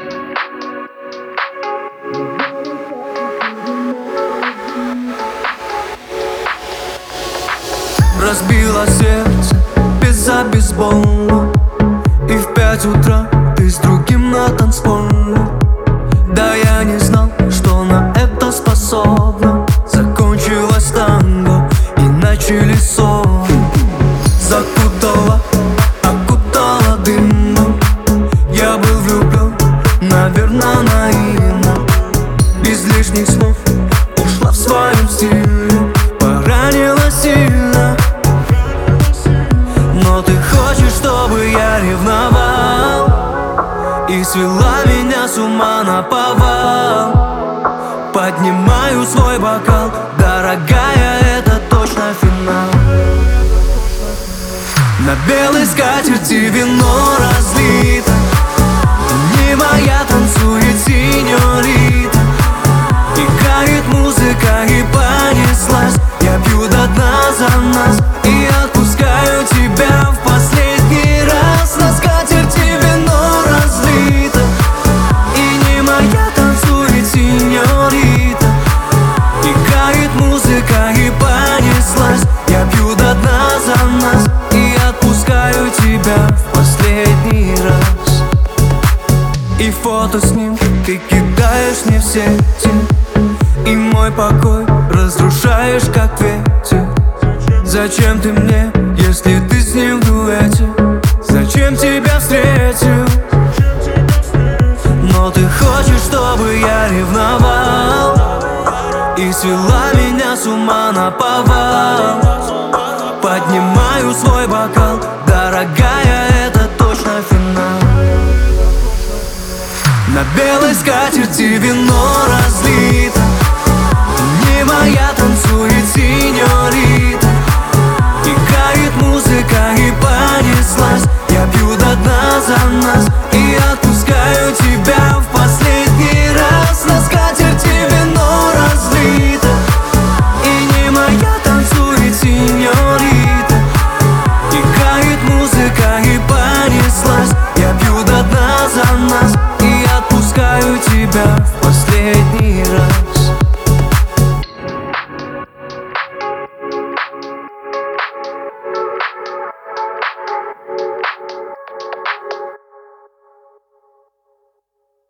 Разбила сердце без-за бейсбола, и в 5 утра ты с другим на танцполе. Да я не знал, что на это способна. Закончилось танго и начали ссоры. Закутала, окутала дымом. Я был влюблен, наверное, наивно. Без лишних слов ушла в своем стиле. Поранила сильно, но ты хочешь, чтобы я ревновал и свела меня с ума наповал. Поднимаю свой бокал, дорогая, это точно финал. На белой скатерти вино разлито, не моя танцует синьорита. Играет музыка и понеслась. Я пью до дна за нас и отпускаю тебя в последний раз. На скатерти вино разлито, и не моя танцует синьорита. Играет музыка и понеслась. Я пью до дна за нас и отпускаю тебя в последний раз. И фото с ним ты кидаешь мне в сети, и мой покой разрушаешь, как ветер. Зачем ты мне, если ты с ним в дуэте? Зачем тебя встретил? Но ты хочешь, чтобы я ревновал и свела меня с ума наповал. Поднимаю свой бокал, дорогая, это точно финал. На белой скатерти вино разлито, не моя танцует синьорита.